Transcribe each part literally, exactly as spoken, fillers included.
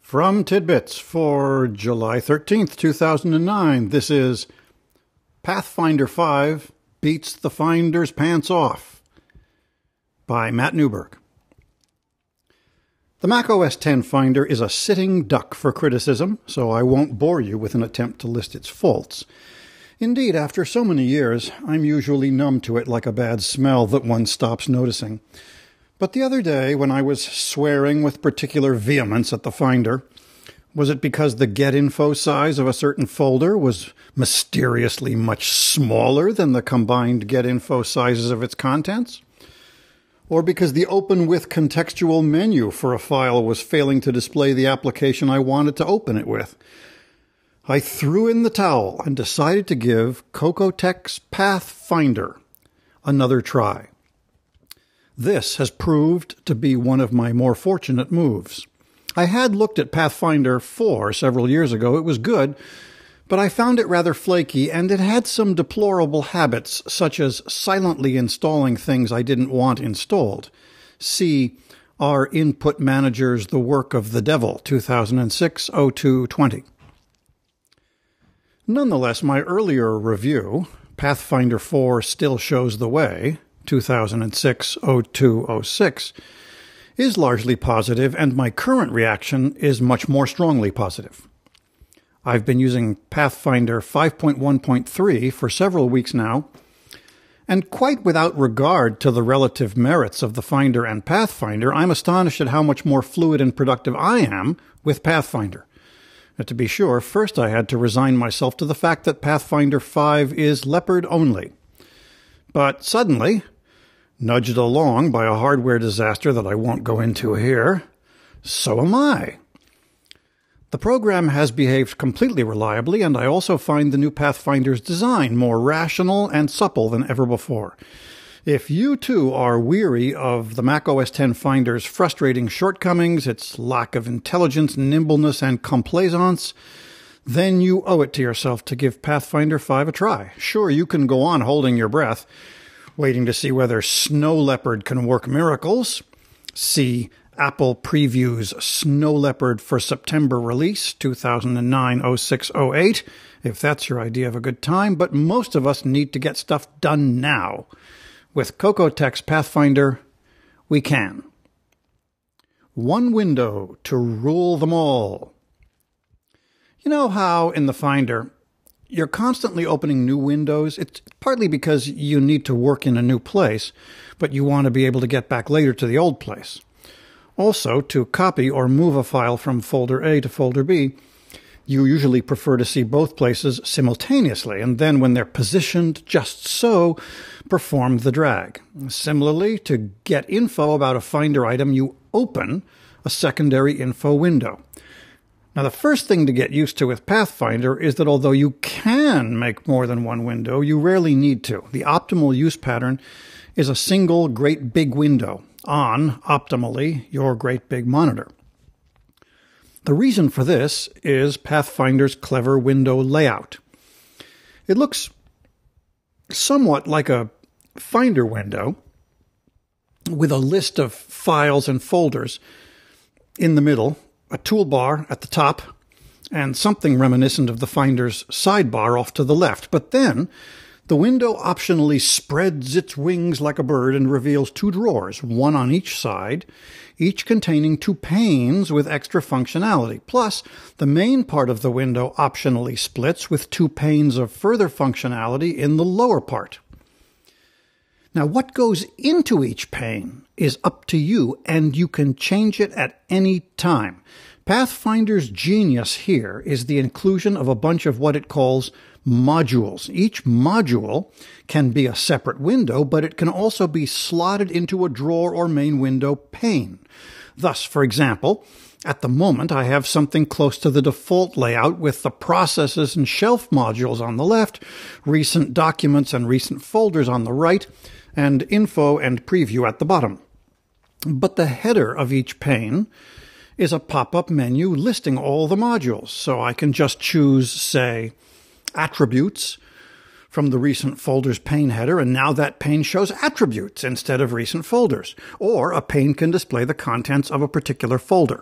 From Tidbits for July thirteenth, two thousand nine, this is Pathfinder five Beats the Finder's Pants Off by Matt Newberg. The Mac O S X Finder is a sitting duck for criticism, so I won't bore you with an attempt to list its faults. Indeed, after so many years, I'm usually numb to it like a bad smell that one stops noticing. But the other day, when I was swearing with particular vehemence at the Finder, was it because the get-info size of a certain folder was mysteriously much smaller than the combined get-info sizes of its contents? Or because the open with contextual menu for a file was failing to display the application I wanted to open it with? I threw in the towel and decided to give Cocotex's Pathfinder another try. This has proved to be one of my more fortunate moves. I had looked at Pathfinder four several years ago. It was good, but I found it rather flaky, and it had some deplorable habits, such as silently installing things I didn't want installed. See our Input Manager's The Work of the Devil, two thousand six oh two twenty. Nonetheless, my earlier review, Pathfinder four Still Shows the Way, two thousand six oh two oh six, is largely positive, and my current reaction is much more strongly positive. I've been using Pathfinder five point one point three for several weeks now, and quite without regard to the relative merits of the Finder and Pathfinder, I'm astonished at how much more fluid and productive I am with Pathfinder. Now, to be sure, first I had to resign myself to the fact that Pathfinder five is Leopard only. But suddenly, nudged along by a hardware disaster that I won't go into here, so am I. The program has behaved completely reliably, and I also find the new Pathfinder's design more rational and supple than ever before. If you too are weary of the Mac O S X Finder's frustrating shortcomings, its lack of intelligence, nimbleness, and complaisance, then you owe it to yourself to give Pathfinder five a try. Sure, you can go on holding your breath, waiting to see whether Snow Leopard can work miracles. See Apple Preview's Snow Leopard for September release, two thousand nine oh six oh eight, if that's your idea of a good time, but most of us need to get stuff done now. With Cocotex's Pathfinder, we can. One window to rule them all. You know how in the Finder, you're constantly opening new windows? It's partly because you need to work in a new place, but you want to be able to get back later to the old place. Also, to copy or move a file from folder A to folder B, you usually prefer to see both places simultaneously, and then when they're positioned just so, perform the drag. Similarly, to get info about a Finder item, you open a secondary info window. Now, the first thing to get used to with Pathfinder is that although you can make more than one window, you rarely need to. The optimal use pattern is a single great big window on, optimally, your great big monitor. The reason for this is Pathfinder's clever window layout. It looks somewhat like a Finder window with a list of files and folders in the middle, a toolbar at the top, and something reminiscent of the Finder's sidebar off to the left. But then, the window optionally spreads its wings like a bird and reveals two drawers, one on each side, each containing two panes with extra functionality. Plus, the main part of the window optionally splits with two panes of further functionality in the lower part. Now, what goes into each pane is up to you, and you can change it at any time. Pathfinder's genius here is the inclusion of a bunch of what it calls modules. Each module can be a separate window, but it can also be slotted into a drawer or main window pane. Thus, for example, at the moment I have something close to the default layout with the processes and shelf modules on the left, recent documents and recent folders on the right, and info and preview at the bottom. But the header of each pane is a pop-up menu listing all the modules, so I can just choose, say, attributes from the recent folders pane header, and now that pane shows attributes instead of recent folders. Or a pane can display the contents of a particular folder.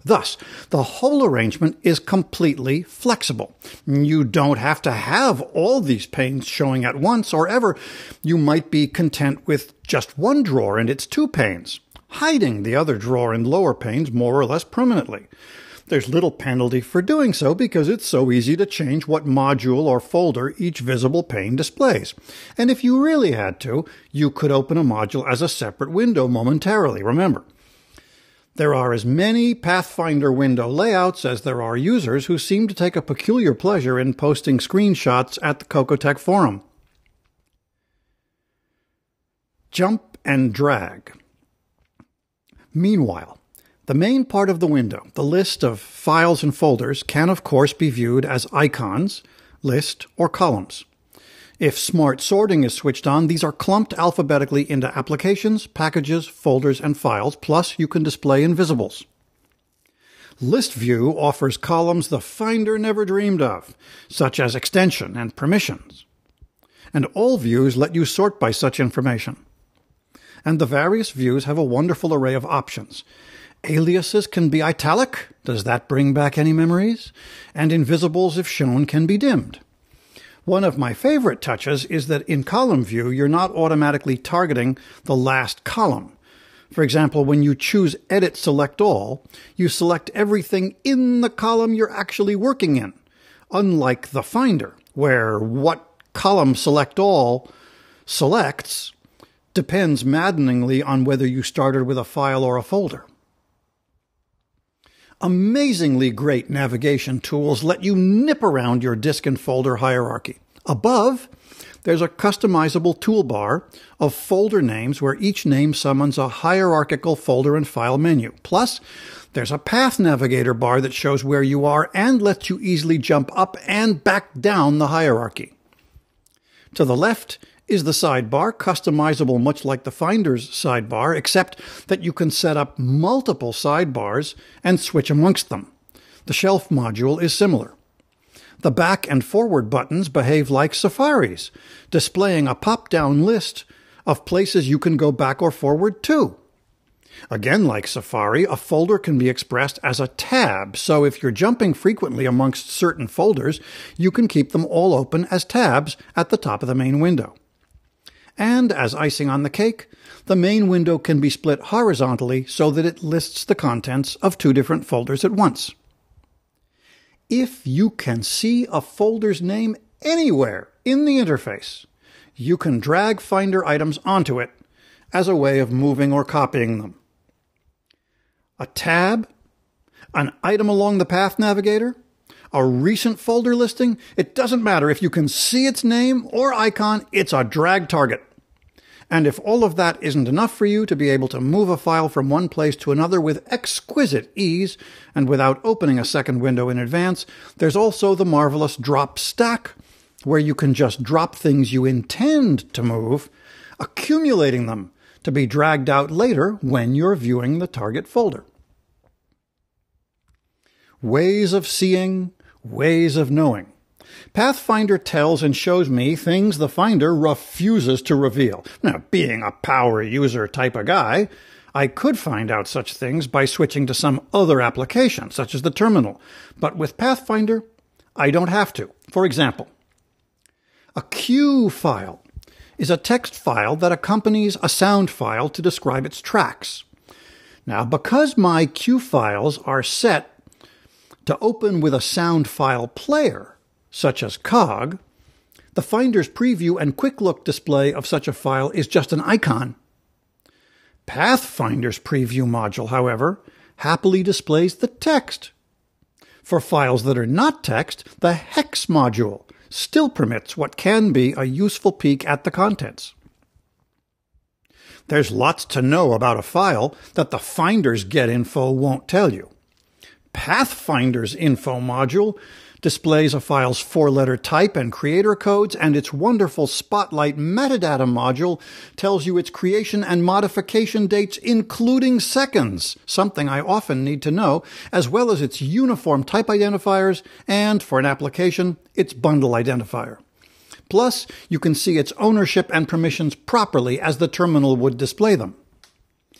Thus, the whole arrangement is completely flexible. You don't have to have all these panes showing at once or ever. You might be content with just one drawer and its two panes, hiding the other drawer and lower panes more or less permanently. There's little penalty for doing so because it's so easy to change what module or folder each visible pane displays. And if you really had to, you could open a module as a separate window momentarily, remember. There are as many Pathfinder window layouts as there are users who seem to take a peculiar pleasure in posting screenshots at the Cocotech forum. Jump and drag. Meanwhile, the main part of the window, the list of files and folders, can of course be viewed as icons, list, or columns. If smart sorting is switched on, these are clumped alphabetically into applications, packages, folders, and files, plus you can display invisibles. List View offers columns the Finder never dreamed of, such as extension and permissions. And all views let you sort by such information. And the various views have a wonderful array of options. Aliases can be italic. Does that bring back any memories? And invisibles, if shown, can be dimmed. One of my favorite touches is that in column view, you're not automatically targeting the last column. For example, when you choose Edit Select All, you select everything in the column you're actually working in, unlike the Finder, where what column Select All selects depends maddeningly on whether you started with a file or a folder. Amazingly great navigation tools let you nip around your disk and folder hierarchy. Above, there's a customizable toolbar of folder names where each name summons a hierarchical folder and file menu. Plus, there's a path navigator bar that shows where you are and lets you easily jump up and back down the hierarchy. To the left is the sidebar, customizable much like the Finder's sidebar, except that you can set up multiple sidebars and switch amongst them. The shelf module is similar. The back and forward buttons behave like Safari's, displaying a pop-down list of places you can go back or forward to. Again, like Safari, a folder can be expressed as a tab, so if you're jumping frequently amongst certain folders, you can keep them all open as tabs at the top of the main window. And, as icing on the cake, the main window can be split horizontally so that it lists the contents of two different folders at once. If you can see a folder's name anywhere in the interface, you can drag Finder items onto it as a way of moving or copying them. A tab, an item along the path navigator, a recent folder listing, it doesn't matter if you can see its name or icon, it's a drag target. And if all of that isn't enough for you to be able to move a file from one place to another with exquisite ease and without opening a second window in advance, there's also the marvelous drop stack, where you can just drop things you intend to move, accumulating them to be dragged out later when you're viewing the target folder. Ways of seeing, ways of knowing. Pathfinder tells and shows me things the Finder refuses to reveal. Now, being a power user type of guy, I could find out such things by switching to some other application, such as the terminal. But with Pathfinder, I don't have to. For example, a Q file is a text file that accompanies a sound file to describe its tracks. Now, because my Q files are set to open with a sound file player, such as Cog, the Finder's preview and quick look display of such a file is just an icon. Pathfinder's preview module, however, happily displays the text. For files that are not text, the hex module still permits what can be a useful peek at the contents. There's lots to know about a file that the Finder's GetInfo won't tell you. Pathfinder's info module displays a file's four-letter type and creator codes, and its wonderful Spotlight metadata module tells you its creation and modification dates, including seconds, something I often need to know, as well as its uniform type identifiers and, for an application, its bundle identifier. Plus, you can see its ownership and permissions properly as the terminal would display them.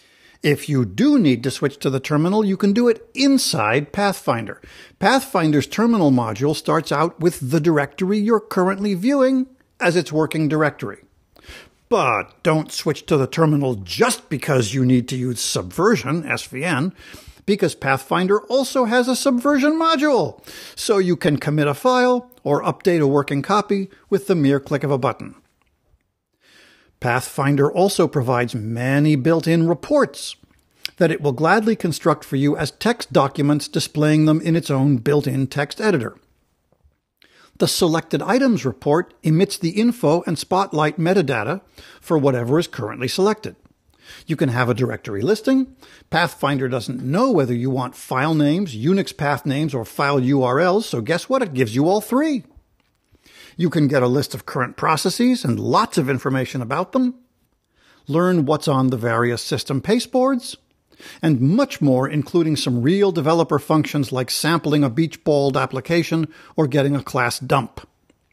If you do need to switch to the terminal, you can do it inside Pathfinder. Pathfinder's terminal module starts out with the directory you're currently viewing as its working directory. But don't switch to the terminal just because you need to use Subversion, S V N, because Pathfinder also has a Subversion module, so you can commit a file or update a working copy with the mere click of a button. Pathfinder also provides many built-in reports that it will gladly construct for you as text documents, displaying them in its own built-in text editor. The Selected Items report emits the info and spotlight metadata for whatever is currently selected. You can have a directory listing. Pathfinder doesn't know whether you want file names, Unix path names, or file U R Ls, so guess what? It gives you all three. You can get a list of current processes and lots of information about them, learn what's on the various system pasteboards, and much more, including some real developer functions like sampling a beach-balled application or getting a class dump.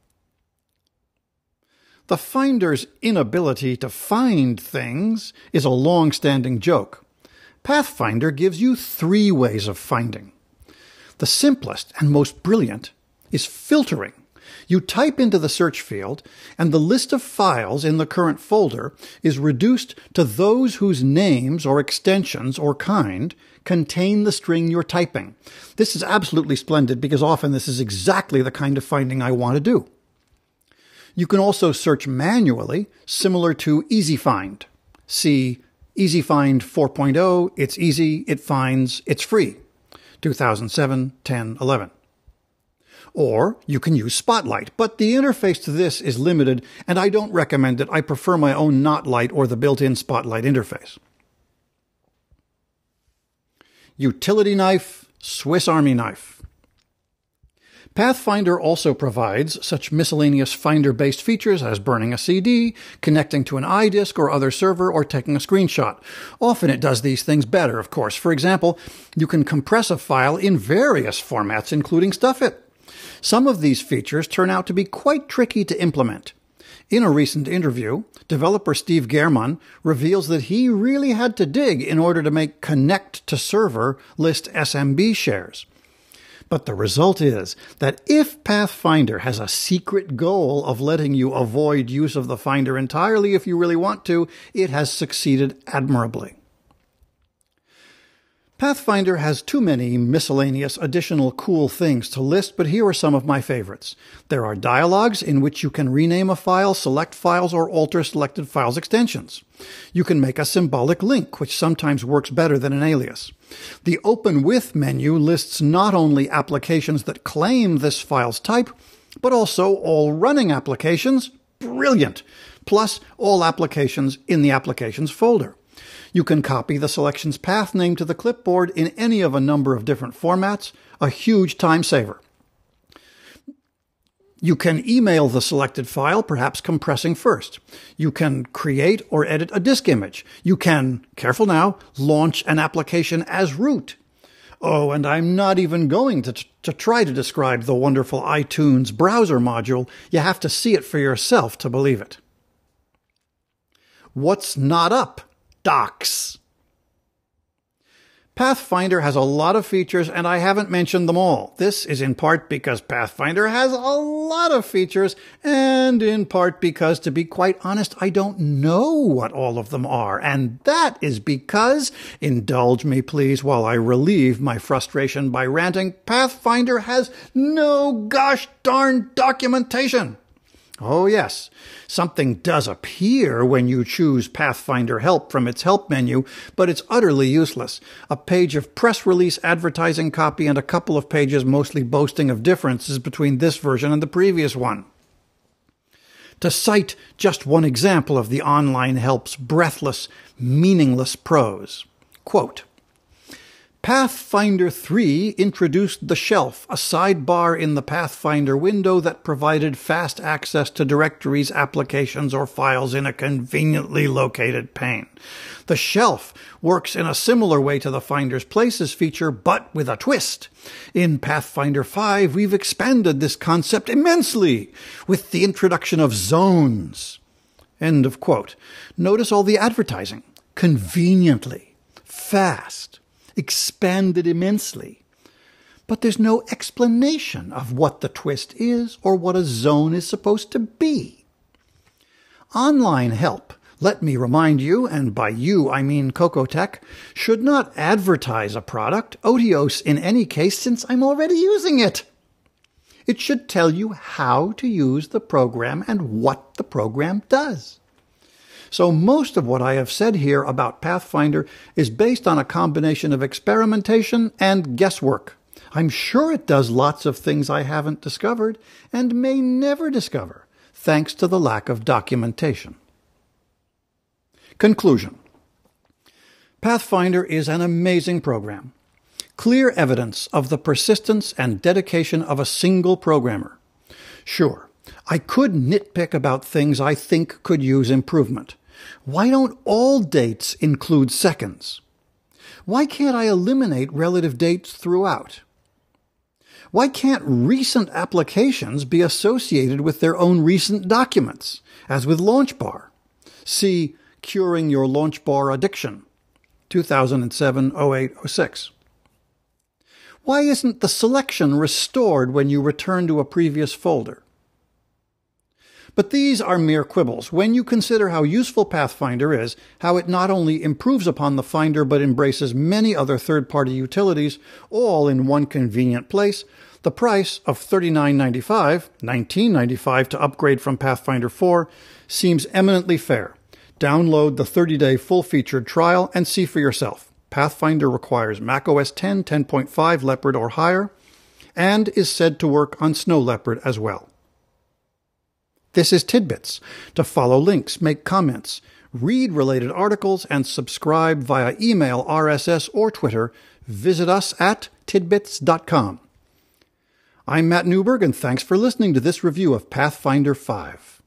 The Finder's inability to find things is a long-standing joke. Pathfinder gives you three ways of finding. The simplest and most brilliant is filtering. You type into the search field, and the list of files in the current folder is reduced to those whose names or extensions or kind contain the string you're typing. This is absolutely splendid because often this is exactly the kind of finding I want to do. You can also search manually, similar to EasyFind. See EasyFind four point oh, it's easy, it finds, it's free. two thousand seven, ten, eleven. Or you can use Spotlight, but the interface to this is limited, and I don't recommend it. I prefer my own Notelight or the built-in Spotlight interface. Utility Knife, Swiss Army Knife. Pathfinder also provides such miscellaneous Finder-based features as burning a C D, connecting to an iDisk or other server, or taking a screenshot. Often it does these things better, of course. For example, you can compress a file in various formats, including StuffIt. Some of these features turn out to be quite tricky to implement. In a recent interview, developer Steve Gehrman reveals that he really had to dig in order to make connect to server list S M B shares. But the result is that if Pathfinder has a secret goal of letting you avoid use of the Finder entirely if you really want to, it has succeeded admirably. Pathfinder has too many miscellaneous additional cool things to list, but here are some of my favorites. There are dialogues in which you can rename a file, select files, or alter selected files' extensions. You can make a symbolic link, which sometimes works better than an alias. The Open With menu lists not only applications that claim this file's type, but also all running applications. Brilliant! Plus all applications in the applications folder. You can copy the selection's path name to the clipboard in any of a number of different formats, a huge time saver. You can email the selected file, perhaps compressing first. You can create or edit a disk image. You can, careful now, launch an application as root. Oh, and I'm not even going to, to try to describe the wonderful iTunes browser module. You have to see it for yourself to believe it. What's not up? Docs. Pathfinder has a lot of features, and I haven't mentioned them all. This is in part because Pathfinder has a lot of features, and in part because, to be quite honest, I don't know what all of them are. And that is because, indulge me please while I relieve my frustration by ranting, Pathfinder has no gosh darn documentation. Oh yes, something does appear when you choose Pathfinder Help from its Help menu, but it's utterly useless. A page of press release advertising copy and a couple of pages mostly boasting of differences between this version and the previous one. To cite just one example of the online help's breathless, meaningless prose, quote, Pathfinder three introduced the shelf, a sidebar in the Pathfinder window that provided fast access to directories, applications, or files in a conveniently located pane. The shelf works in a similar way to the Finder's Places feature, but with a twist. In Pathfinder five, we've expanded this concept immensely with the introduction of zones. End of quote. Notice all the advertising. Conveniently. fast, expanded immensely. But there's no explanation of what the twist is or what a zone is supposed to be. Online help, let me remind you, and by you I mean Cocotech, should not advertise a product, Otiose in any case, since I'm already using it. It should tell you how to use the program and what the program does. So most of what I have said here about Pathfinder is based on a combination of experimentation and guesswork. I'm sure it does lots of things I haven't discovered and may never discover, thanks to the lack of documentation. Conclusion. Pathfinder is an amazing program. Clear evidence of the persistence and dedication of a single programmer. Sure, I could nitpick about things I think could use improvement. Why don't all dates include seconds? Why can't I eliminate relative dates throughout? Why can't recent applications be associated with their own recent documents, as with LaunchBar? See Curing Your LaunchBar Addiction, two thousand seven oh eight oh six. Why isn't the selection restored when you return to a previous folder? But these are mere quibbles when you consider how useful Pathfinder is, how it not only improves upon the Finder but embraces many other third-party utilities, all in one convenient place. The price of thirty-nine ninety-five, nineteen ninety-five to upgrade from Pathfinder four, seems eminently fair. Download the thirty-day full-featured trial and see for yourself. Pathfinder requires macOS ten, ten point five Leopard or higher, and is said to work on Snow Leopard as well. This is Tidbits. To follow links, make comments, read related articles, and subscribe via email, R S S, or Twitter, visit us at tidbits dot com. I'm Matt Newberg, and thanks for listening to this review of Pathfinder five.